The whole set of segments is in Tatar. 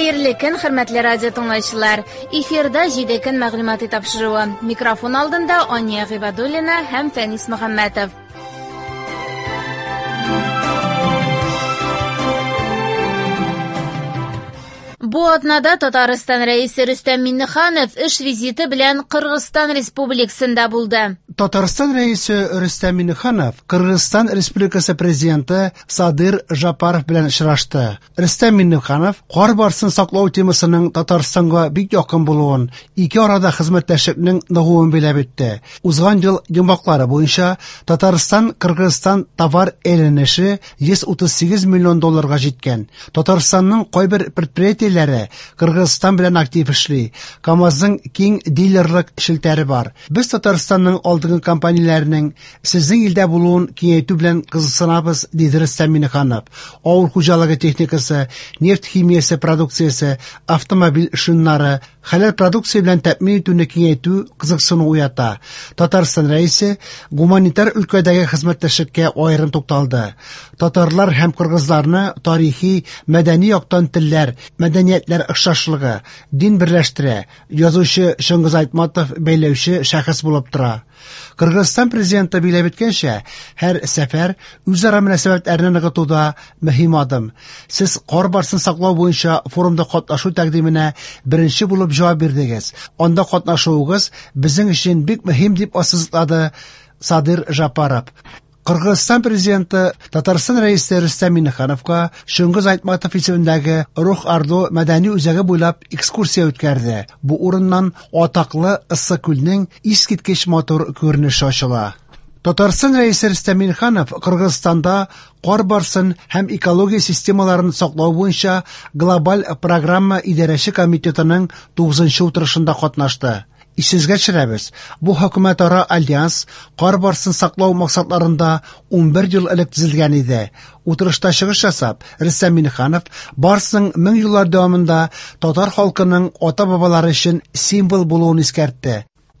Хәерле көн, хөрмәтле радио тыңлаучылар. Эфирда җиде көн мәгълүматы тапшыруы. Микрофон алдында Ания Гыйбадуллина һәм Фәнис Мөхәммәтов. Бу атнада Татарстан рәисе Рөстәм Миңнеханов эш визиты белән Кыргызстан Республикасында булды. Татарстан рәисе Рөстәм Миңнеханов Кыргызстан Республикасы президенты Садыр Жапаров белән очрашты. Рөстәм Миңнеханов кар барсын саклау темасының Татарстанга бик якын булуын, ике арада хезмәттәшлекнең ныгуын белеп үтте. Узган ел йомгаклары буенча Татарстан-Кыргызстан товар әйләнеше 138 миллион долларга җиткән. Татарстанның кайбер предприятиеләре Кыргызстан белән актив эшли. КАМАЗның киң дилерлык шелтәре бар. Без Татарстанның компанияләрнең сезнең илдә булуын киңәйтү белән кызыксынабыз, диде Рөстәм Миңнеханов. Авыл хуҗалыгы техникасы, нефть химиясе продукциясе, автомобиль шиннары, хәләл продукция белән тәэмин итүне киңәйтү кызыксыну уята. Татарстан рәисе гуманитар өлкәдәге хезмәттәшлеккә аерым тукталды. Татарлар һәм кыргызларны тарихи, мәдәни яктан телләр, мәдәниятләр охшашлыгы, дин берләштерә. Язучы Шыңгыз Айтматов бәйләүче шәхес булып тора. Кыргызстан президенты билеп иткәнчә, һәр сәфәр үзара мөнәсәбәтләрне ныгытуда мөһим адым. Сез кар барсын саклау буенча форумда катнашу тәкъдименә беренче булып җавап бирдегез. Анда катнашуыгыз безнең өчен бик мөһим дип ассызыклады Садыр Жапаров. Кыргызстан президенты Татарстан рәисе Рөстәм Миңнехановка Шыңгыз Айтматов исемендәге Рух Ардо мәдәни үзәге буйлап экскурсия үткәрде. Бу урыннан атаклы Ыссы күлнең искиткеч матур күренеше ачыла. Татарстан рәисе Рөстәм Миңнеханов Кыргызстанда кар барсын һәм экология системаларын саклау буенча глобаль программа идарәче комитетының 9нчы утырышында катнашты. Исезгә төшерәбез. Бу хөкүмәтара альянс кар барсын саклау максатларында 11 ел элек төзелгән иде. Утырышта чыгыш ясап, Рөстәм Миңнеханов барсын 1000 еллар дәвамында татар халкының ата-бабалары өчен символ булуын искәртте.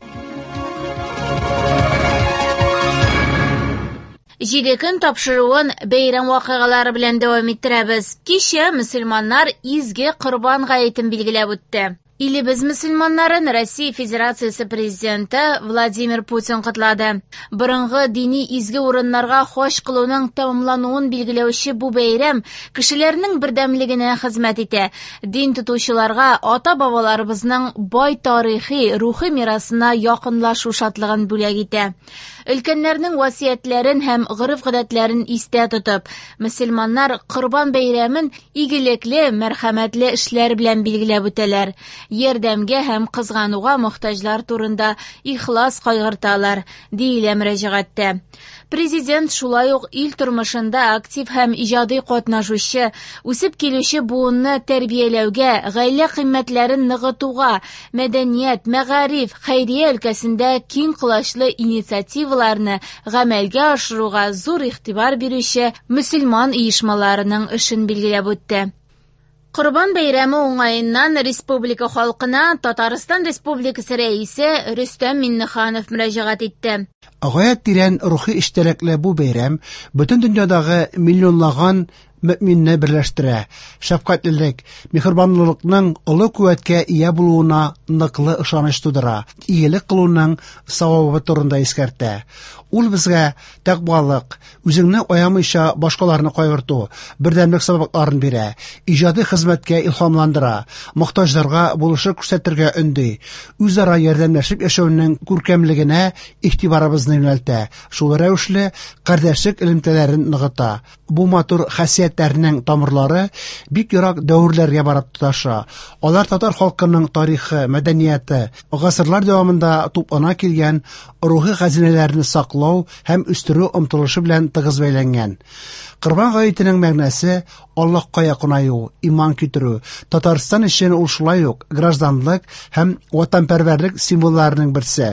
Җиде көн тапшыруын бәйрәм вакыйгалары белән дәвам иттерәбез. Кичә мөселманнар изге Корбан гаетен билгеләп үтте. Илебез мөселманнарын Россия Федерациясе президенты Владимир Путин котлады. Борынгы дини изге урыннарга хаҗ кылуның тәмамлануын билгеләүче бу бәйрәм кешеләрнең бердәмлегенә хезмәт итә. Дин тотучыларга ата-бабаларыбызның бай тарихи, рухи мирасына якынлашу шатлыгын бүләк итә. Өлкәннәрнең васиятләрен һәм гореф-гадәтләрен истә тотып, мөселманнар Корбан бәйрәмен игелекле, мәрхәмәтле эшләр белән билгеләп үтәләр. Ярдәмгә һәм кызгануга мохтаҗлар турында ихлас кайгырталар, диелә мөрәҗәгатьтә. Президент шулай ук ил тормышында актив һәм иҗади катнашучы, үсеп килүче буынны тәрбияләүгә, гаилә кыйммәтләрен ныгытуга, мәдәният, мәгариф, хәйрия өлкәсендә киң колачлы инициативаларны гамәлгә ашыруга зур игътибар бирүче мөселман оешмаларының эшен билгеләп үтте. Корбан бәйрәме уңаеннан республика халкына Татарстан Республикасы рәисе Рөстәм Миңнеханов мөрәҗәгать итте. Гаять тирән рухи иштәлекле бу бәйрәм бөтен дөньядагы миллионлаган мөэминне берләштерә. Шәфкатьлелек, мехрибанлыкның олы куәткә ия булуына ныклы ышаныч тудыра. Иелек кылуның савабы турында искәртә. Ул безгә тәкъвалык, үзеңне аямыйча башкаларны кайгырту, бердәмлек сабакларын бирә, иҗади хезмәткә илһамландыра, мохтаҗларга булышып күрсәтергә өнди, үзара ярдәмләшеп яшәүнең күркәмлегенә игътибарыбызны юнәлтә. Шул рәвешле кардәшлек элемтәләрен ныгыта. Бу матур хәсиятләрнең тамырлары бик ерак дәврләргә барып тоташа. Алар татар халкының тарихы, мәдәнияте, гасырлар дәвамында туплана килгән рухи хәзинәләрне саклау һәм үстерү омтылышы белән тыгыз бәйләнгән. Корбан гаетенең мәгънәсе Аллаһка якынаю, иман китерү. Татарстан өчен ул шулай ук гражданлык һәм ватанпәрвәрлек символларының берсе.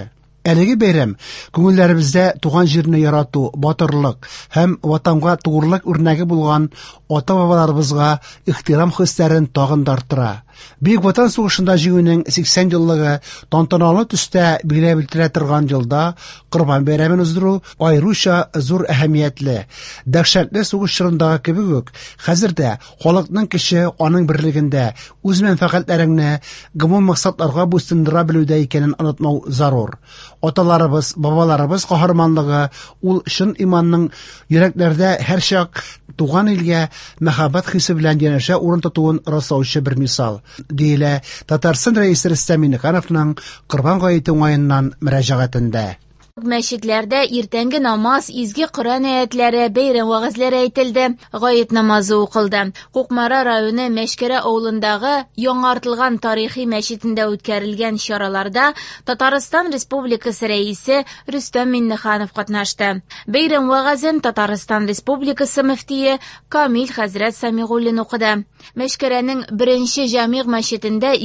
Әлеге бәйрәм күңелләребездә туган җирне ярату, батырлык һәм ватанга тугрылык үрнәге булган ата-бабаларыбызга ихтирам хисләрен тагын да арттыра. Бөек Ватан сугышында җиңүнең 80 еллыгы тантаналы төстә билгеләп үтелә торган елда Корбан бәйрәмен уздыру аеруча зур әһәмиятле. Дәһшәтле сугыш чорындагы кебек үк, хәзер дә халыкның кеше аның берлегендә үз мәнфәгатьләренә, гомум максатларга буйсындыра белүдә икәнен онытмау зарур. Аталарыбыз, бабаларыбыз каһарманлыгы ул чын иманның йөрәкләрдә һәрчак туган илгә мәхәббәт хисе белән янәшә урын тотуын раслаучы бер мисал. Диелә Татарстан рәисе Рөстәм Миңнехановның Корбан гаете уңаеннан мөрәҗәгатендә. Мәчетләрдә иртәнге намаз, изге Коръән аятләре, бәйрәм вәгазьләре әйтелде, гает намазы укылды. Кукмара районы Мәшкәрә авылындагы яңартылган тарихи мәчетендә үткәрелгән чараларда Татарстан Республикасы рәисе Рөстәм Миңнеханов катнашты. Бәйрәм вәгазен Татарстан Республикасы мөфтие Камил хәзрәт Самигуллин укыды. Мәшкәрәнең 1нче җамигъ мәчетендә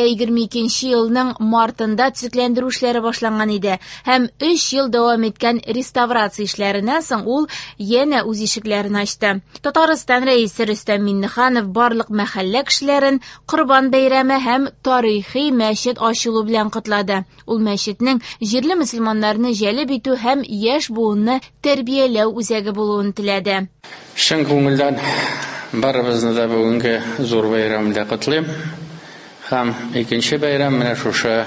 2022 елның мартында төзекләндерү эшләре башланган иде һәм 3 ел дәвам иткән реставрация эшләреннән соң ул янә үз ишекләрен ачты. Татарстан рәисе Рөстәм Миңнеханов барлык мәхәллә кешеләрен Корбан бәйрәме һәм тарихи мәчет ачылу белән котлады. Ул мәчетнең җирле мөселманнарны җәлеп итү һәм яшь буынны тәрбияләү үзәге булуын теләде. Чын күңелдән барыбызны да бүгенге зур бәйрәмдә котлыйм. Һәм икенче бәйрәм менә шушы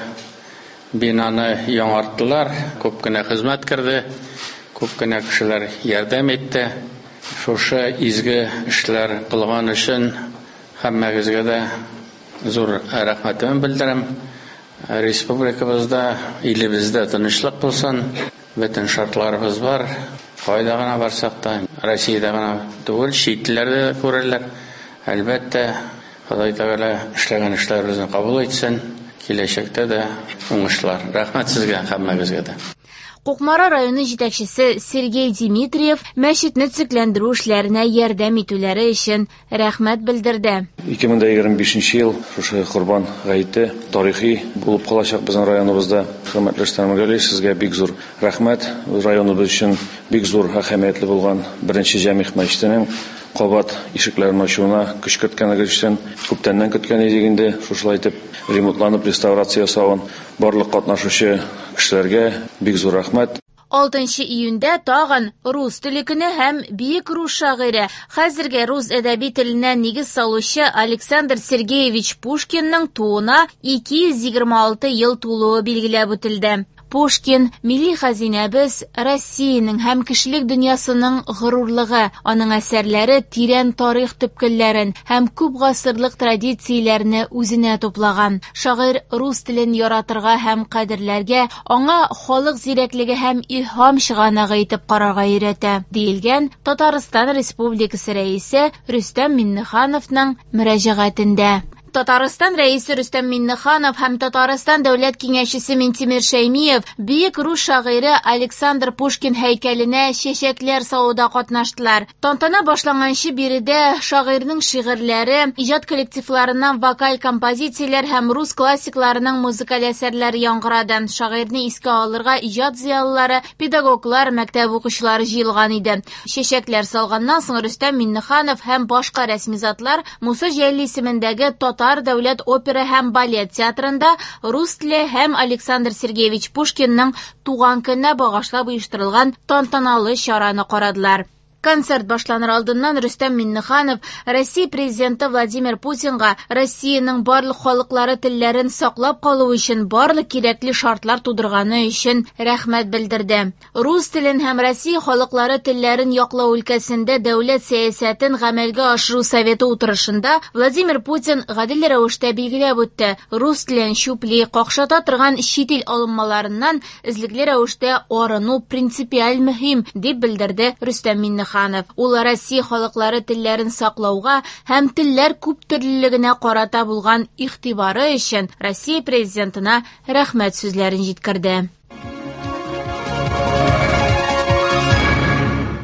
binаны яңарттылар, күп кенә хезмәт керде, күп кенә кешеләр ярдәм итте. Шушы изге эшләр кылган өчен һәммәгезгә дә зур рәхмәтемне белдерәм. Республикабызда, илебездә тынычлык булсын, бөтен шартларыбыз бар. Кайда гына барсак та, Россиядә гына түгел, читләрдә күрәләр. Әлбәттә, Ходай Тәгалә эшләгән эшләребезне кабул итсен. Киләчәктә дә уңышлар. Рәхмәт сезгә һәммәгезгә дә. Кукмара районы җитәкчесе Сергей Дмитриев мәчетне төзекләндерү эшләренә ярдәм итүләре өчен рәхмәт белдерде. 2025 ел шушы Корбан гаете тарихи булып калачак безнең районыбызда. Хөрмәтле Штәмгәли, сезгә бик зур рәхмәт. Районыбыз өчен бик зур әһәмиятле булган 1нче җамигъ мәчетенең кабат ишекләрен ачуына көч керткәнлеге өчен күптәннән көткән идек инде. Шушылай итеп ремонтланып реставрация ясавын барлык катнашучы кешеләргә бик зур рәхмәт. 6 июньдә тагын рус теле көне һәм бөек рус шагыйре, хәзерге рус әдәби теленә нигез салучы Александр Сергеевич Пушкинның тууына 226 ел тулуы билгеләп үтелде. Пушкин – милли хәзинәбез, Россиянең һәм кешелек дөньясының горурлыгы, аның әсәрләре тирән тарих төпкелләрен һәм күп гасырлык традицияләрне үзенә туплаган. Шагыйрь рус телен яратырга һәм кадерләргә, аңа халык зирәклеге һәм илһам чыганагы итеп карарга өйрәтә, диелгән Татарстан Республикасы рәисе Рөстәм Миңнехановның мөрәҗәгатендә. Татарстан рәисе Рөстәм Миңнеханов һәм Татарстан дәүләт киңәшчесе Минтимер Шәймиев бөек рус шагыйре Александр Пушкин һәйкәленә чәчәкләр салуда катнаштылар. Тантана башланганчы биредә шагыйрьнең шигырьләре, иҗат коллективларыннан вокаль композицияләр һәм рус классикларының музыкаль әсәрләре яңгырады. Шагыйрьне искә алырга иҗат зыялылары, педагоглар, мәктәп укучылары җыелган иде. Чәчәкләр салганнан соң Рөстәм Миңнеханов һәм башка рәсми затлар Муса Җәлил исемендәге Татар дәүләт опера һәм балет театрында рус теле һәм Александр Сергеевич Пушкинның туган көненә багышлап оештырылган тантаналы чараны карадылар. Концерт башланыр алдыннан Рөстәм Миңнеханов Россия президенты Владимир Путинга Россиянең барлык халыклары телләрен саклап калу өчен барлык кирәкле шартлар тудырганы өчен рәхмәт белдерде. Рус телен һәм Россия халыклары телләрен яклау өлкәсендә дәүләт сәясәтен гамәлгә ашыру советы утырышында Владимир Путин гадел рәвештә билгеләп үтте. Рус телен чүпли, какшата торган чит ил алынмаларыннан эзлекле рәвештә арыну принципиаль мөһим, дип белдерде Рөстәм Миңнеханов. Ул Россия халыклары телләрен саклауга һәм телләр күп төрлелегенә карата булган игътибары өчен Россия президентына рәхмәт сүзләрен җиткерде.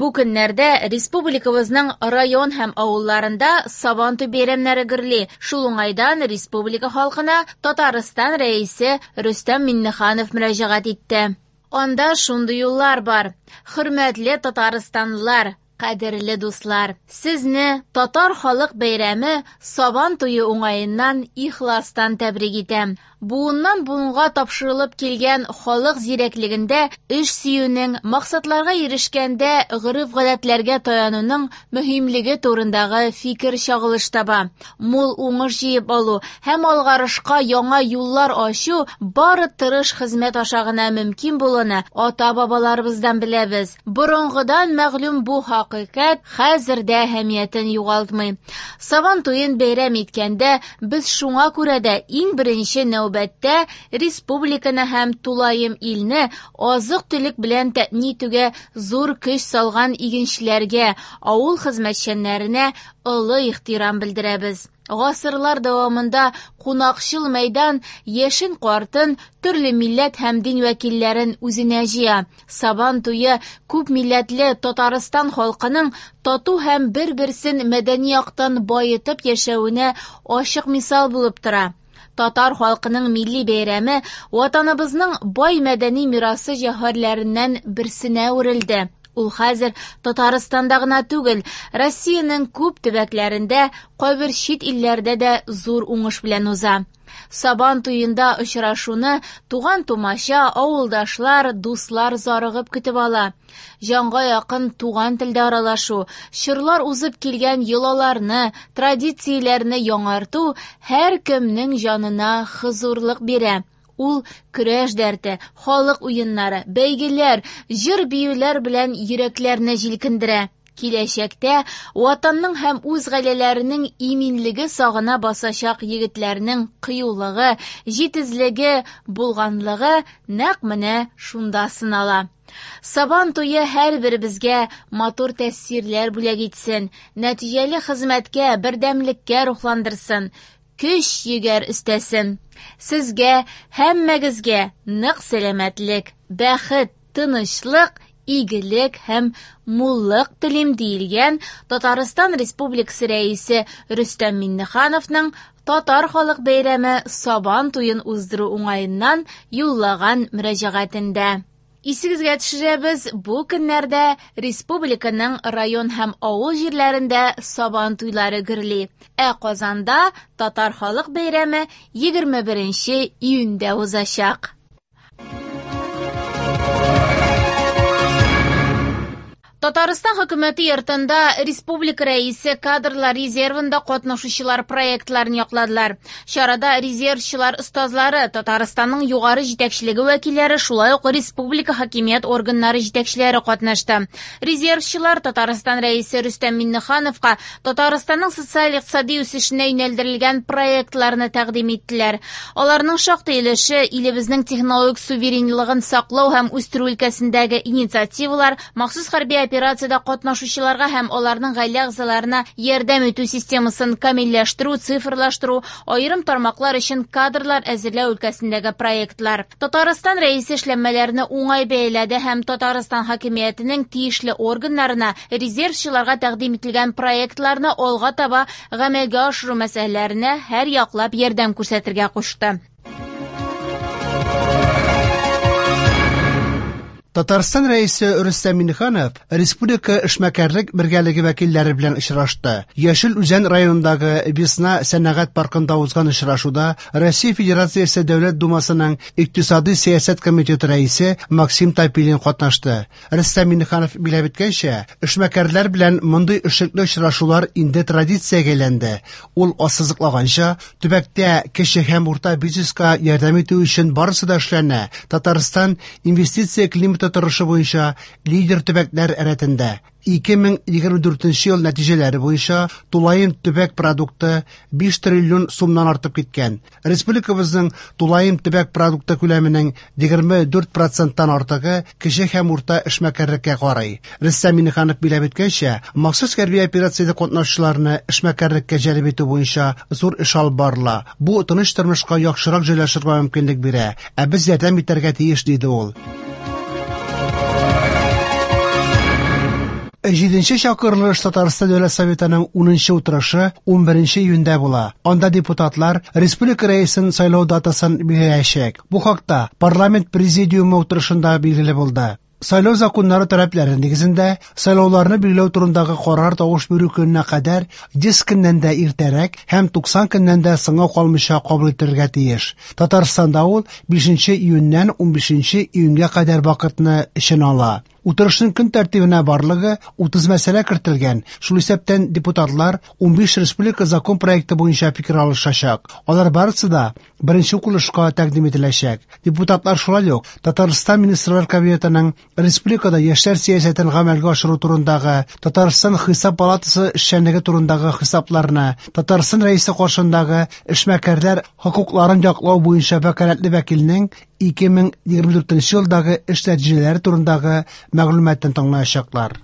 Бу көннәрдә республикабызның район һәм авылларында Сабантуй бәйрәмнәре гөрли. Шул уңайдан республика халкына Татарстан рәисе Рөстәм Миннеханов мөрәҗәгать итте. Анда шундый юллар бар. Хөрмәтле татарстанлылар, кадерле дуслар, сезне Татар халык бәйрәме Сабантуе уңаеннан ихластан тәбрик итәм. Буыннан буынга тапшырылып килгән халык зирәклегендә эш сөюнең, максатларга ирешкәндә гырыф-гадәтләргә таянуның мөһимлеге турындагы фикер чагылыш таба. Мул уңыш җыеп алу һәм алгарышка яңа юллар ачу бары тырыш хезмәт аша гына мөмкин булуны ата-бабаларыбыздан беләбез. Борынгыдан мәгълүм бу хакыйкать хәзер дә әһәмиятен югалтмый. Сабантуен бәйрәм иткәндә без шуңа күрә дә иң беренче нәүбәттә республиканы һәм тулаем илне азык-төлек белән тәэмин итүгә зур көч салган игенчеләргә, авыл хезмәтчәннәренә олы ихтирам белдерәбез. Гасырлар дәвамында кунакчыл мәйдан яшен картын, төрле милләт һәм дин вәкилләрен үзенә җыя. Сабантуе күп милләтле Татарстан халкының тату һәм бер-берсен мәдәни яктан байытып яшәвенә ачык мисал булып тора. Татар халкының милли бәйрәме ватаныбызның бай мәдәни мирасы җәһәрләреннән берсенә үрелде. Ул хәзер Татарстанда гына түгел, Россиянең күп төбәкләрендә, кайбер чит илләрдә дә зур уңыш белән уза. Сабантуенда очрашуны туган-тумача, авылдашлар, дуслар зарыгып көтеп ала. Җанга якын туган телдә аралашу, чырлар узып килгән йолаларны, традицияләрне яңарту һәр кемнең җанына хозурлык бирә. Ул көрәш дәрте, халык уеннары, бәйгеләр, җыр-биюләр белән йөрәкләрне җилкендерә. Киләчәктә ватанның һәм үз гаиләләренең иминлеге сагына басачак егетләрнең кыюлыгы, җитезлеге, булганлыгы нәкъ менә шунда сынала. Сабантуе һәрберебезгә матур тәэсирләр бүләк итсен, нәтиҗәле хезмәткә, бердәмлеккә рухландырсын, көч егәр өстәсен. Сезгә һәммәгезгә нык сәламәтлек, бәхет, тынычлык, игелек һәм муллык телим диелгән Татарстан Республикасы рәисе Рөстәм Миннехановның Татар халык бәйрәме Сабантуен уздыру уңаеннан юллаган мөрәҗәгатендә. Исегезгә төшерәбез, бу көннәрдә республиканың район һәм авыл җирләрендә Сабантуйлары гөрли. Казанда Татар халык бәйрәме 21 июньдә узачак. Татарстан хөкүмәте йортында республика рәисе кадрлар резервында катнашучылар проектларын якладылар. Чарада резервчылар остазлары, Татарстанның югары җитәкчелеге вәкилләре, шулай ук республика хакимият органнары җитәкчеләре катнашты. Резервчылар Татарстан рәисе Рөстәм Миннехановка Татарстанның социаль-икътисади үсешенә юнәлдерелгән проектларны тәкъдим иттеләр. Аларның шактый өлеше илебезнең технологик суверенлыгын саклау һәм үстерү өлкәсендәге инициативалар, махсус хәрби операциядә катнашучыларга һәм аларның гаилә әгъзаларына ярдәм итү системасын камилләштерү, цифрлаштыру, аерым тармаклар өчен кадрлар әзерләү өлкәсендәге проектлар. Татарстан рәисе эшләнмәләрне уңай бәяләде һәм Татарстан хакимиятенең тиешле органнарына резервчыларга тәкъдим ителгән проектларны алга таба гамәлгә ашыру мәсьәләләренә һәр яклап ярдәм күрсәтергә кушты. Татарстан рәисе Рөстәм Миннеханов республика эшмәкәрлек бергәлеге вәкилләре белән очрашты. Яшел Үзән районындагы Весна сәнәгать паркында узган очрашуда Россия Федерациясе Дәүләт Думасының икътисади сәясәт комитеты рәисе Максим Топилин катнашты. Рөстәм Миннеханов биләп иткәнчә, эшмәкәрләр белән мондый эшлекле очрашулар инде традициягә әйләнде. Ул ассызыклаганча, төбәктә кече һәм урта бизнеска ярдәм итү өчен барысы да эшләнә. Татарстан инвестиция климаты торышы буенча лидер төбәкләр рәтендә. 2024 ел нәтиҗәләре буенча тулаем төбәк продукты 5 триллион сумнан артып киткән. Республикабызның тулаем төбәк продукты күләменең 24%-тан артыгы кече һәм урта эшмәкәрлеккә карый. Рөстәм Миннеханов биләп иткәнчә, махсус хәрби операциядә катнашучыларны эшмәкәрлеккә җәлеп итү буенча зур эш алып барыла. Бу тыныч тормышка яхшырак җайлашырга мөмкинлек бирә. Без ярдәм итәргә тиеш, диде ул. 7-нче чакырылыш Татарстан Дәүләт Советының 10-нчы утырышы 11 июньдә була. Анда депутатлар республика рәисен сайлау датасын билгеләячәк. Бу хакта парламент президиумы утырышында билгеле булды. Сайлау законнары таләпләре нигезендә сайлауларны билгеләү турындагы карар тавыш бирү көненә кадәр 10 көннән дә иртәрәк һәм 90 көннән дә соңга калмыйча кабул ителергә тиеш. Татарстанда ул 5 июньнән 15 июньгә кадәр вакытны эченә ала. Утырышның көн тәртибенә барлыгы 30 мәсьәлә кертелгән. Шул исәптән депутатлар 15 республика закон проекты буенча фикер алышачак. Алар барысы да беренче укылышка тәкъдим ителәчәк. Депутатлар шулай ук Татарстан Министрлар Кабинетының республикада яшьләр сиясәтен гамәлгә ашыру турындагы, Татарстан Хисап палатасы эшчәнлеге турындагы хисапларны, Татарстан рәисе каршындагы эшмәкәрләр хокукларын яклау буенча вәкаләтле вәкилнең 2024 елдагы эш нәтиҗәләре турындагы мәгълүматын тыңлаячаклар.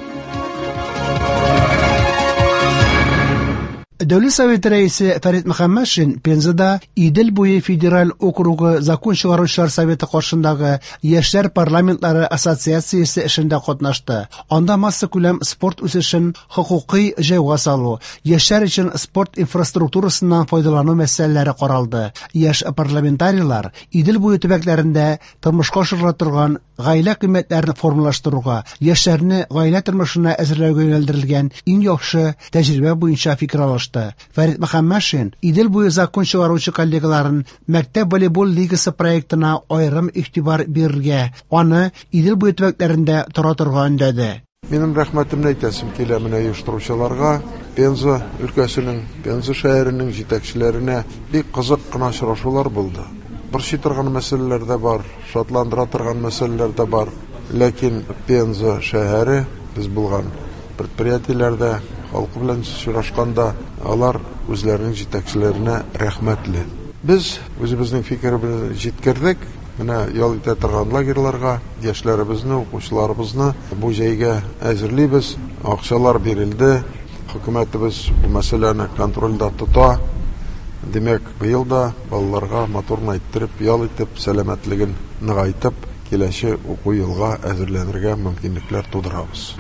Дәүләт Советы рәисе Фәрит Мөхәммәтшин Пензада Идел буе федераль округы закон чыгаручылар советы каршындагы яшьләр парламентлары ассоциациясе эшендә катнашты. Анда масса күләм спорт үсешен хокукый җайга салу, яшьләр өчен спорт инфраструктурасыннан файдалану мәсьәләләре каралды. Яшь парламентарийлар Идел буе төбәкләрендә тормышка ашырыла торган гаилә кыйммәтләрен формалаштыруга, яшьләрне гаилә тормышына әзерләүгә юнәлдерелгән иң яхшы тәҗрибә буенча фикер алышты. Фәрит Мөхәммәтшин Идел буе закон чыгаручы коллегаларын мәктәп волейбол лигасы проектына аерым игътибар бирергә, аны Идел буе төбәкләрендә тора торган дәде. Минем рәхмәтемне әйтәсем килә менә оештыручыларга, Пенза өлкәсенең, Пенза шәһәренең җитәкчеләренә бик кызык кына очрашулар булды. Борчый торган мәсьәләләр дә бар, шатландыра торган мәсьәләләр дә бар, ләкин Пенза шәһәре без булган предприятиеләрдә халкы белән очрашканда алар үзләренең җитәкчеләренә рәхмәтле. Без үзебезнең фикеребезне җиткердек. Менә ял итә торган лагерьларга яшьләребезне, укучыларыбызны бу җәйгә әзерлибез. Акчалар бирелде. Хөкүмәтебез бу мәсьәләне контрольдә тота. Демәк, быел да балаларга моторны иттереп, ял итеп, сәламәтлеген ныгайтып, киләче уку елга әзерләнергә мөмкинлекләр тудырабыз.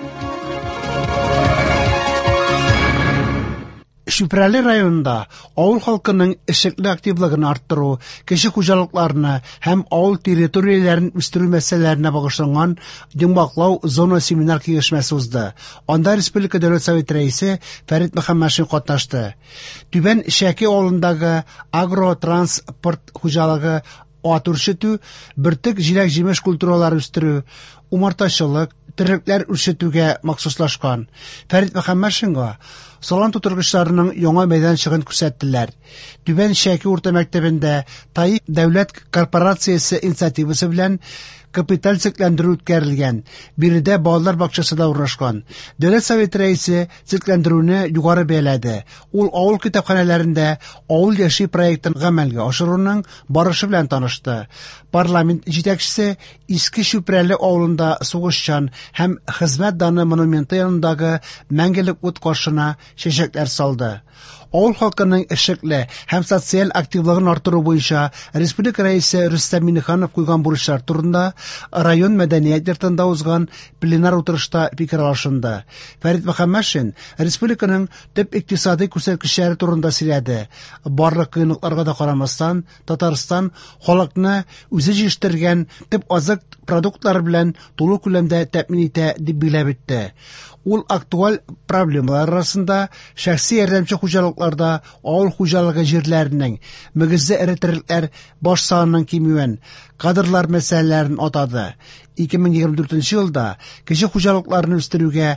Шүпрәле районында авыл халкының эшлекле активлыгын арттыру, кеше хуҗалыкларны һәм авыл территорияләрен үстерү мәсьәләләренә багышланган җомгаклау зона семинар киңәшмәсе узды. Анда Республика Дәүләт Советы рәисе Фәрит Мөхәммәтшин катнашты. Түбән Шәки авылындагы агротранспорт хуҗалыгы атыршыту, бертик җиләк-җимеш культуралары үстерү, умартачылык, терлекләр үрчетүгә махсуслашкан. Фәрит Мөхәммәтшинга салам тутыргычларының яңа мәйданчыгын күрсәттеләр. Түбән Шәки урта мәктәбендә Таиф дәүләт корпорациясе инициативасы белән капиталь цикләндерү үткәрелгән. Биредә балалар бакчасы да урнашкан. Дәүләт Советы рәисе цикләндерүне югары бәяләде. Ул авыл китапханәләрендә авыл яши проектын гамәлгә ашыруның барышы белән танышты. Парламент җитәкчесе Иске Шүпрәле авылында сугышчан һәм хезмәт даны монументы янындагы мәңгелек ут каршына чәчәкләр салды. Авыл халкының эшлекле һәм социаль активлыгын арттыру буенча республика рәисе Рөстәм Миңнеханов куйган бурычлар турында район мәдәният йортында узган пленар утырышта фикер алышынды. Фәрит Мөхәммәтшин республиканың төп икътисади күрсәткечләре турында сөйләде. Барлык кыенлыкларга да карамастан, Татарстан халыкны үзе җиштергән төп азык продуктлары белән тулы күләмдә тәэмин итә дип билгеләп үтте. Ул актуаль проблемалар арасында шәхси ярдәмче хуҗалыкларда авыл хуҗалыгы җирләренең мөгезле эретерлекләр баш санының кимүен, кадрлар мәсьәләләрен атады. 2024 елда кеше хуҗалыкларын үстерүгә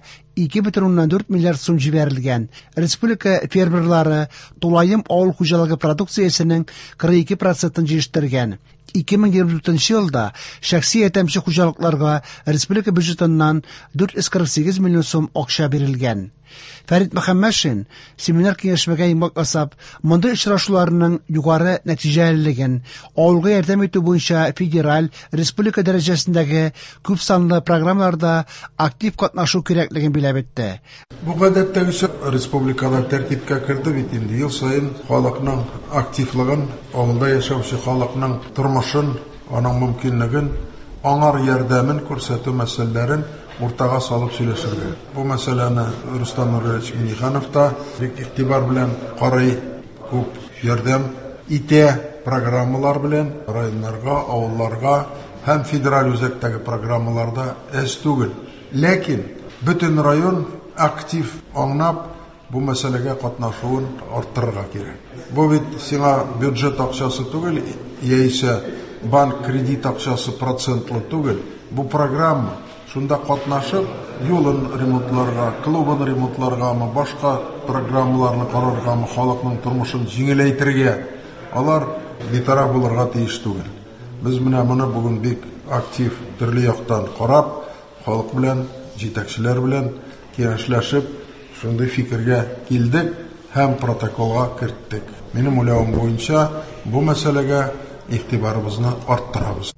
2,4 миллиард сум җибәрелгән. Республика фермерлары тулаем авыл хуҗалыгы продукциясенең 42% җиштергән. 2024 елда шәхси ярдәмче хуҗалыкларга республика бюджетыннан 448 миллион сум акча бирелгән. Фәрит Мөхәммәтшин семинар киңәшмәгә имак асап, монда очрашуларның югары нәтиҗәлелеген, авылга ярдәм итү буенча федераль, республика дәрәҗәсендәге күп санлы программаларда актив катнашу кирәклеген билгеләп үтте. Бу гадәттәгечә республикада тәртипкә керде бит инде. Ел саен халыкның активлыгын, авылда яшәүче халыкның тормышын, аның мөмкинлеген аңар ярдәмен күрсәтү мәсьәләләрен уртага салып сөйләшергә. Бу мәсьәләне Рустам Нуриевич Миңнеханов та бик игътибар белән карый, күп ярдәм итә программалар белән районнарга, авылларга һәм федераль үзәктәге программаларда әз түгел. Ләкин бөтен район актив аңлап бу мәсьәләгә катнашуын арттырырга кирәк. Бу бит сиңа бюджет акчасы түгел, яисә банк кредит акчасы процентлы түгел. Бу программа шунда катнашып, юлын ремонтларга, клубын ремонтларга, башка программаларны карарга, халыкның тормышын җиңеләйтергә алар битараф булырга тиеш түгел. Без менә моны бүген бик актив төрле яктан карап, халык белән, җитәкчеләр белән киңәшләшеп, шундый фикергә килдек һәм протоколга керттек. Минем уйлавым буенча, бу мәсьәләгә игътибарыбызны арттырабыз.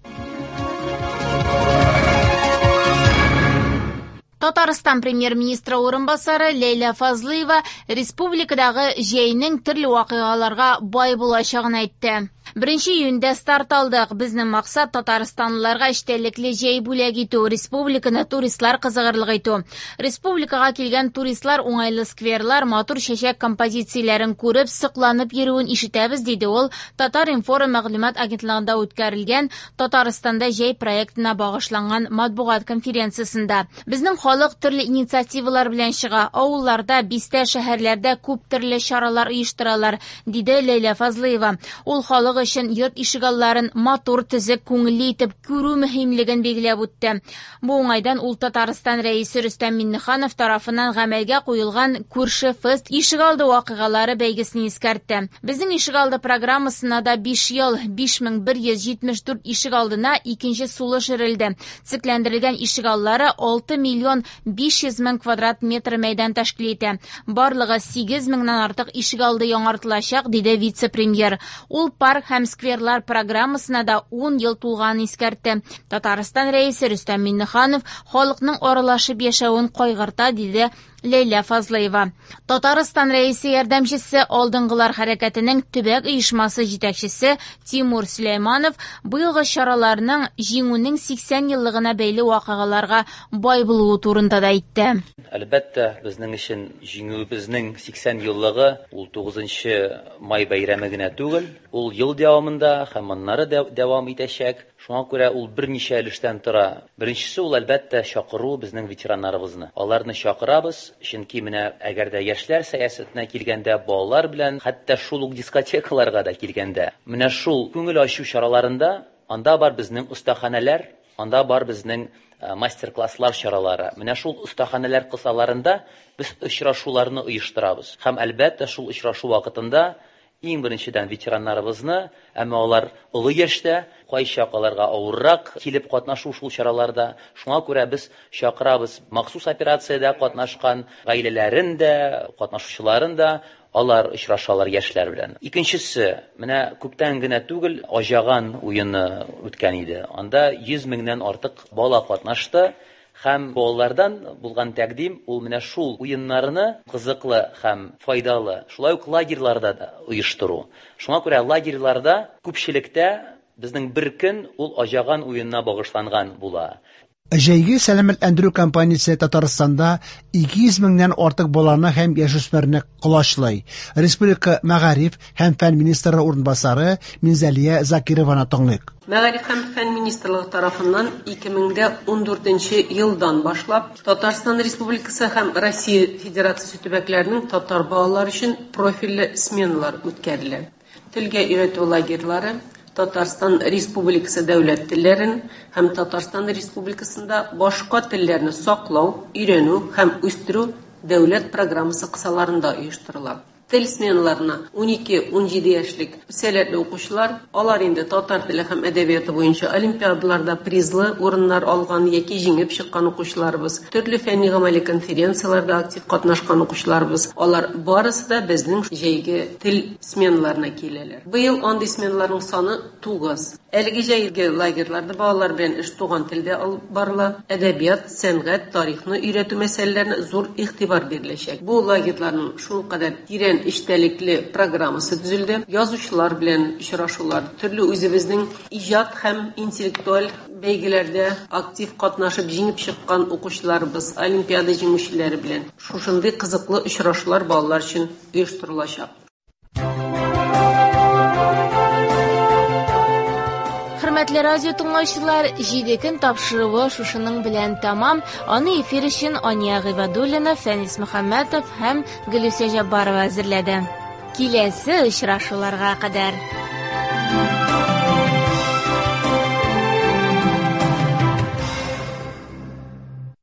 Татарстан премьер-министры урынбасары Лейла Фазлыева республикадагы җәйнең төрле вакыйгаларга бай булачагын әйтте. 1 июньдә старт алдык. Безнең максат татарстанлыларга эчтәлекле җәй бүләк итү, республиканы туристлар кызыгырлык итү. Республикага килгән туристлар уңайлы скверлар, матур чәчәк композицияләрен күреп, сокланып йөрүен ишетәбез, диде ул Татар-информ мәгълүмат агентлыгында үткәрелгән Татарстанда җәй проектына багышланган матбугат конференциясендә. Безнең халык төрле инициативалар белән чыга. Авылларда, бистә шәһәрләрдә күп төрле чаралар оештыралар, диде Лейла Фазлыева. Ул халык өчен йорт ишегалларын матур төзек, күңелле итеп күрү мөһимлеген билгеләп үтте. Бу уңайдан ул Татарстан рәисе Рөстәм Миңнеханов тарафыннан гамәлгә куелган күрше фест ишегалды вакыйгалары бәйгесен искәртте. Безнең ишегалды программасына да 5 ел 5174 ишегалдына икенче сулыш ширелде. Цикләндерелгән ишегаллары 6 миллион 500 мең квадрат метр мәйдан тәшкил итә. Барлыгы 8 меңнән артык ишегалды яңартылачак, диде вице-премьер. Ул парк һәм скверлар программасына да 10 ел тулган искәртте. Татарстан рәисе Рөстәм Миңнеханов халыкның аралашып яшәвен кайгырта, диде Лейла Фазлыева. Татарстан рәисе ярдәмчесе алдынгылар хәрәкәтенең төбәк оешмасы җитәкчесе Тимур Сөләйманов быелгы чараларның җиңүнең 80 еллыгына бәйле вакыйгаларга бай булуы турында да әйтте. Әлбәттә, безнең өчен җиңүебезнең 80 еллыгы ул 9 май бәйрәме генә түгел, ул ел дәвамында һәм моннары дәвам итәчәк. Шуңа күрә ул берничә өлештән тора. Беренчесе ул әлбәттә чакыру безнең ветераннарыбызны. Аларны чакырабыз, чөнки менә әгәр дә яшьләр сәясәтенә килгәндә, балалар белән, хәтта шул ук дискотекаларга да килгәндә, менә шул күңел ачу чараларында анда бар безнең остаханәләр, анда бар безнең мастер-класслар чаралары. Менә шул остаханәләр кысаларында без очрашуларны оештырабыз. Һәм әлбәттә шул очрашу вакытында иң беренчедән ветераннарыбызны, әмма алар олы яшьтә, кайчак аларга авыррак килеп катнашу шул чараларда. Шуңа күрә без чакырабыз махсус операциядә катнашкан гаиләләрен дә, катнашучыларын да, алар очрашалар яшьләр белән. Икенчесе, менә күптән генә түгел Ажаган уены үткән иде. Анда 100 меңнән артык бала катнашты. Һәм балалардан булган тәкъдим ул менә шул уеннарны кызыклы һәм файдалы, шулай ук лагерьларда да оештыру. Шуңа күрә лагерьларда күпчелектә безнең бер көн ул Ажаган уенына багышланган була. Җәйге сәламәтләндерү кампаниясе Татарстанда 200 меңнән артык баланы һәм яшүсмерне кулашлый. Республика Мәгариф һәм фән министры урынбасары Минзәлия Закированы тыңлыйк. Мәгариф һәм фән министрлыгы тарафыннан 2014 елдан башлап Татарстан Республикасы һәм Россия Федерациясе төбәкләренең татар балалары өчен профильле сменалар үткәрелә. Телгә өйрәтү лагерьлары, Татарстан Республикасы дәүләт телләрен һәм Татарстан Республикасында башка телләрне саклау, өйрәнү һәм үстерү дәүләт программасы кысаларында оештырыла. Тел сменаларына 12-17 яшьлек сәләтле укучылар, алар инде татар теле һәм әдәбияты буенча олимпиадаларда призлы урыннар алган яки җиңеп чыккан укучыларыбыз, төрле фәнни-гамәли конференцияларда актив катнашкан укучыларыбыз, алар барысы да безнең җәйге тел сменаларына киләләр. Быел андый сменаларның саны 9. Әлеге җәйге лагерьларда балалар белән эш туган телдә алып барыла, әдәбият, сәнгать, тарихны өйрәтү мәсьәләләренә зур игътибар биреләчәк. Бу лагерьларның шул кадәр тирән эчтәлекле программасы төзелде. Язучылар белән очрашулар, төрле үзебезнең иҗат һәм интеллектуаль бәйгеләрдә актив катнашып җиңеп чыккан укучыларыбыз, олимпиада җиңүчеләре белән шушындый кызыклы очрашулар балалар өчен оештырылачак. Хөрмәтле радио тыңлаучылар, 7 көн тапшыруы шушының белән тамам. Аны эфир өчен Ания Гыйбадуллина, Фәнис Мөхәммәтов һәм Гөлүсә Җаббарова әзерләде. Киләсе очрашуларга кадәр